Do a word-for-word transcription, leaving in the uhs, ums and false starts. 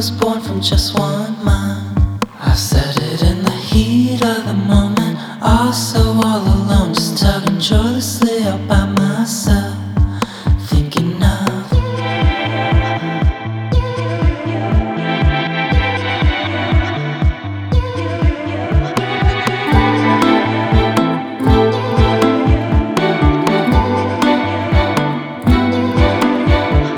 was born from just one mind. I said it in the heat of the moment, also all alone.